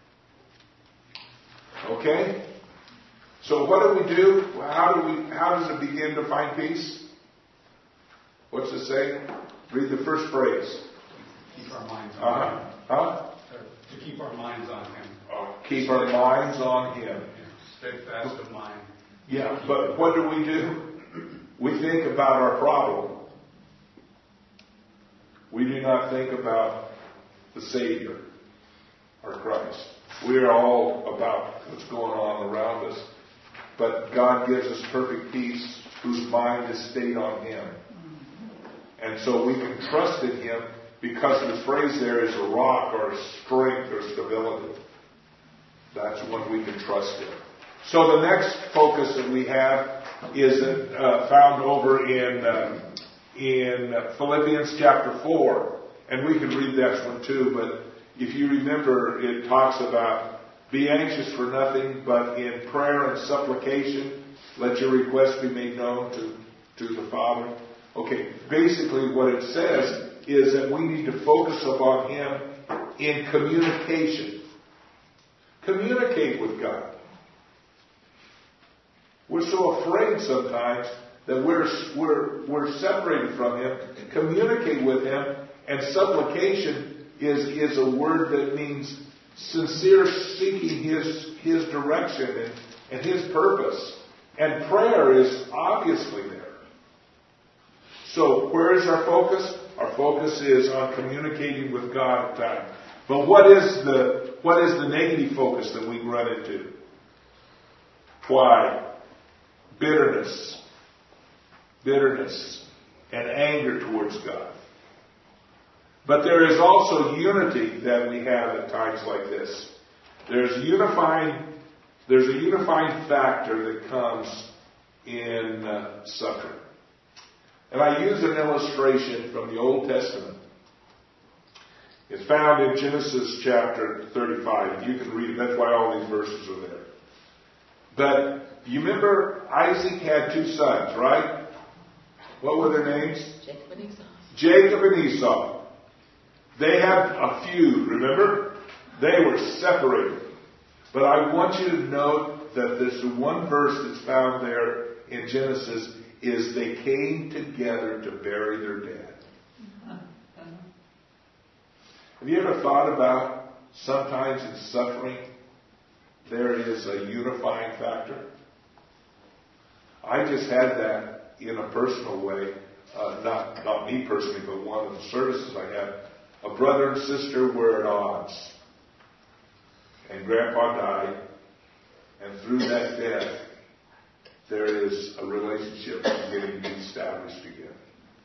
rock. Okay? So what do we do? How does it begin to find peace? What's it say? Read the first phrase. Keep our minds on Him. To keep our minds on Him. Keep our minds on Him. Steadfast of mind. Yeah, but what do? We think about our problem. We do not think about the Savior, our Christ. We are all about what's going on around us. But God gives us perfect peace whose mind is stayed on Him. And so we can trust in Him because the phrase there is a rock or strength or stability. That's what we can trust in. So the next focus that we have is found over in Philippians chapter 4. And we can read that one too, but if you remember, it talks about be anxious for nothing, but in prayer and supplication, let your requests be made known to the Father. Okay, basically what it says is that we need to focus upon Him in communication. Communicate with God. We're so afraid sometimes that we're separated from Him. Communicate with Him, and supplication is a word that means sincere seeking His direction and His purpose. And prayer is obviously there. So where is our focus? Our focus is on communicating with God at times. But what is the negative focus that we run into? Pride, bitterness, and anger towards God. But there is also unity that we have at times like this. There's a unifying factor that comes in suffering. And I use an illustration from the Old Testament. It's found in Genesis chapter 35. You can read it. That's why all these verses are there. But you remember Isaac had two sons, right? What were their names? Jacob and Esau. Jacob and Esau. They had a feud, remember? They were separated. But I want you to note that this one verse that's found there in Genesis is they came together to bury their dead. Have you ever thought about sometimes in suffering there is a unifying factor? I just had that in a personal way, not me personally, but one of the services I had. A brother and sister were at odds. And Grandpa died. And through that death, there is a relationship beginning to be established again.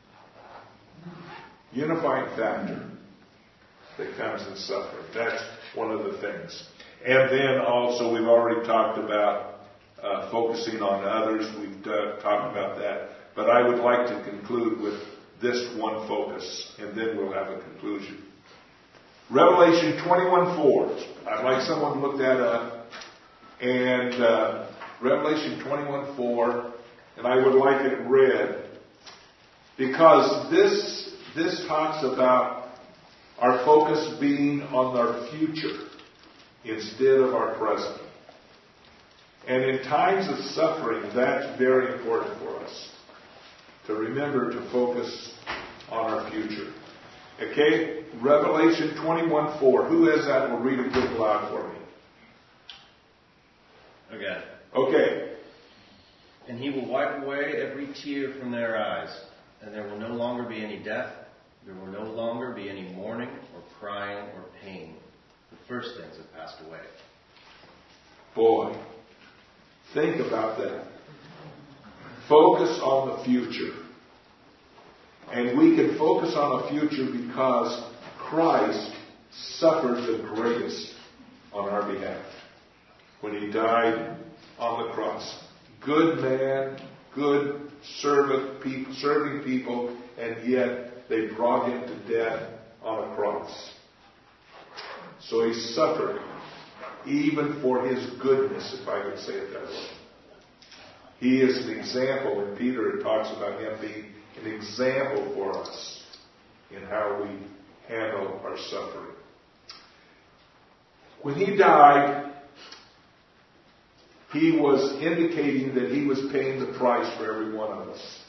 Unifying factor that comes in suffering. That's one of the things. And then also, we've already talked about focusing on others. We've talked about that. But I would like to conclude with this one focus, and then we'll have a conclusion. Revelation 21:4. I'd like someone to look that up. And Revelation 21:4, and I would like it read, because this talks about our focus being on our future instead of our present. And in times of suffering, that's very important for us to remember to focus on our future. Okay? Revelation 21:4. Who has that? Will read it good loud for me. Okay. Okay. And He will wipe away every tear from their eyes, and there will no longer be any death. There will no longer be any mourning or crying or pain. The first things have passed away. Boy, think about that. Focus on the future. And we can focus on the future because Christ suffered the greatest on our behalf when He died on the cross. Good man, good serving people, and yet they brought Him to death on a cross. So He suffered even for His goodness, if I could say it that way. He is an example, and Peter talks about Him being an example for us in how we handle our suffering. When He died, He was indicating that He was paying the price for every one of us.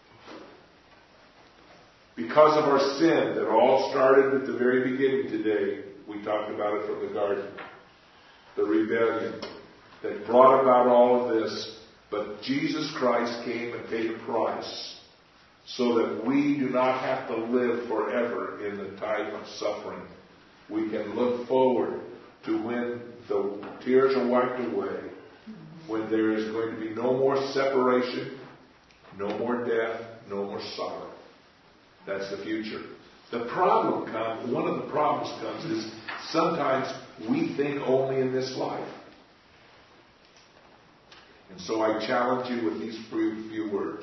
Because of our sin that all started at the very beginning today, we talked about it from the garden, the rebellion that brought about all of this. But Jesus Christ came and paid a price so that we do not have to live forever in the time of suffering. we can look forward to when the tears are wiped away, when there is going to be no more separation, no more death, no more sorrow. That's the future. The problem comes, one of the problems comes is sometimes we think only in this life. And so I challenge you with these few words.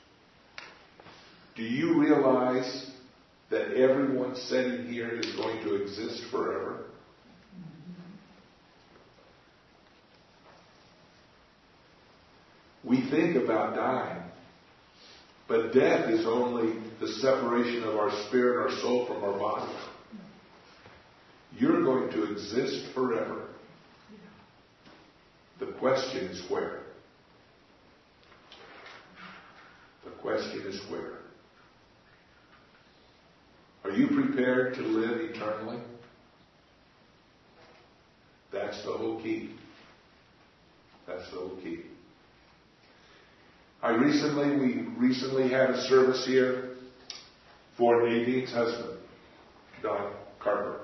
Do you realize that everyone sitting here is going to exist forever? We think about dying, but death is only the separation of our spirit, our soul from our body. You're going to exist forever. The question is where? The question is where? Are you prepared to live eternally? That's the whole key. That's the whole key. We recently had a service here for Nadine's husband, Don Carter.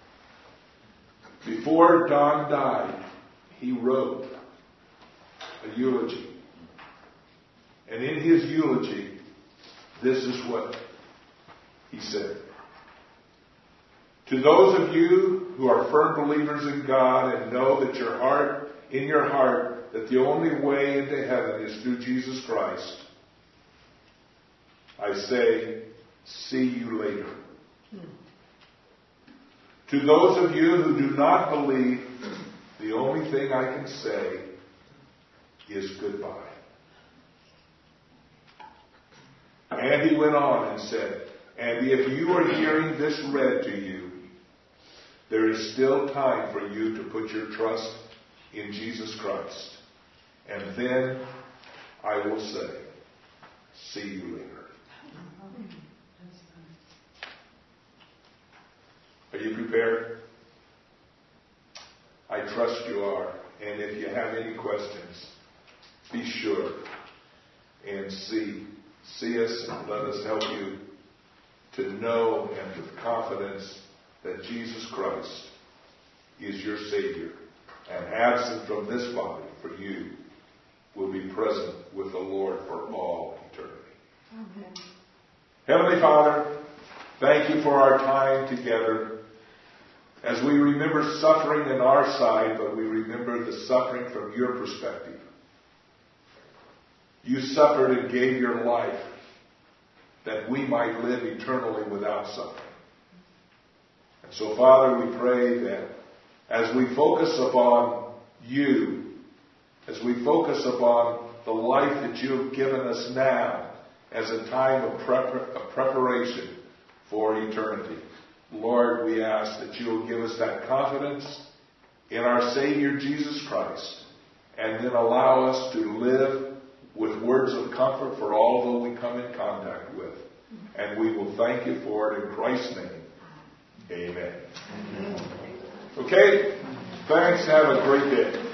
Before Don died, he wrote a eulogy. And in his eulogy, this is what he said. To those of you who are firm believers in God and know that in your heart, that the only way into heaven is through Jesus Christ, I say, see you later. To those of you who do not believe, the only thing I can say is goodbye. And he went on and said, and if you are hearing this read to you, there is still time for you to put your trust in Jesus Christ. And then I will say, see you later. Are you prepared? I trust you are. And if you have any questions, be sure and see us and let us help you to know and with confidence that Jesus Christ is your Savior, and absent from this body for you will be present with the Lord for all eternity. Amen. Heavenly Father, thank you for our time together as we remember suffering in our side, but we remember the suffering from your perspective. You suffered and gave your life that we might live eternally without suffering. And so, Father, we pray that as we focus upon you, as we focus upon the life that you have given us now as a time of preparation for eternity, Lord, we ask that you will give us that confidence in our Savior Jesus Christ, and then allow us to live with words of comfort for all that we come in contact with. And we will thank you for it in Christ's name. Amen. Okay? Thanks. Have a great day.